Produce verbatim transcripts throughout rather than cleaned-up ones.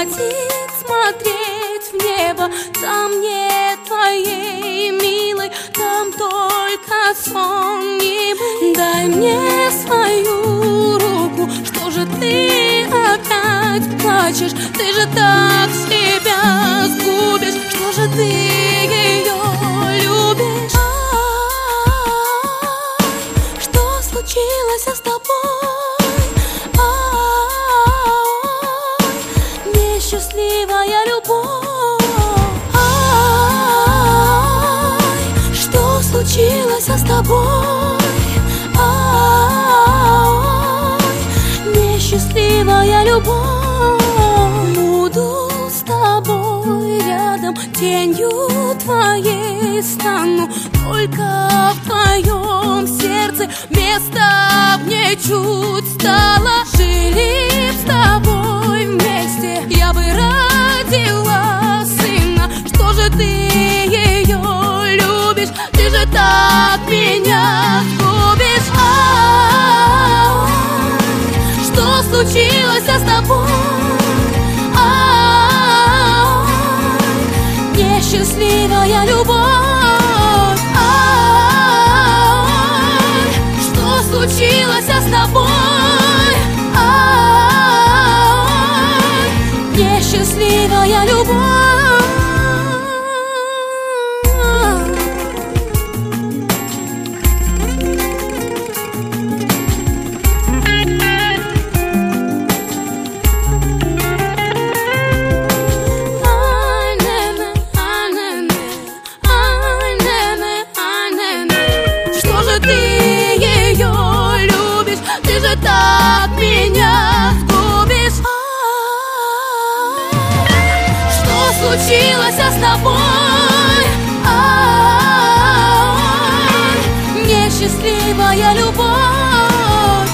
хватит смотреть в небо. Там нет твоей милой, там только сон немый. Дай мне свою руку, что же ты опять плачешь? Ты же так себя сгубишь, что же ты ее любишь? Ай, что случилось с тобой? Несчастливая любовь. Ай, что случилось с тобой? Ай, несчастливая любовь. Буду с тобой рядом, тенью твоей стану, только в твоем сердце места мне чуть стало. Жили с тобой вместе, я бы родила сына. Что же ты ее любишь? Ты же так меня губишь. Ай, что случилось с тобой? Ай, несчастливая любовь. Ай, что случилось с тобой? Ай, несчастливая любовь. Ты же так меня губишь. Что случилось с тобой? Ай, несчастливая любовь.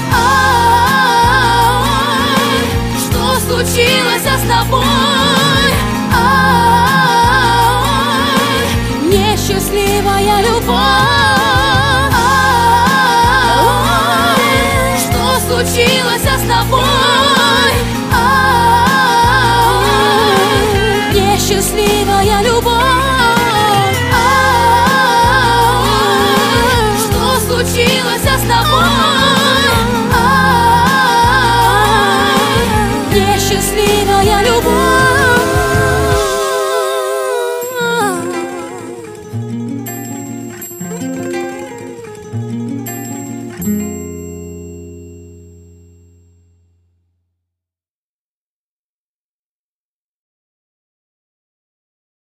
Ай, что случилось с тобой? Ай, несчастливая любовь. Случилось с тобой? Ай, несчастливая любовь. Ай, что случилось с тобой? Ай, несчастливая любовь.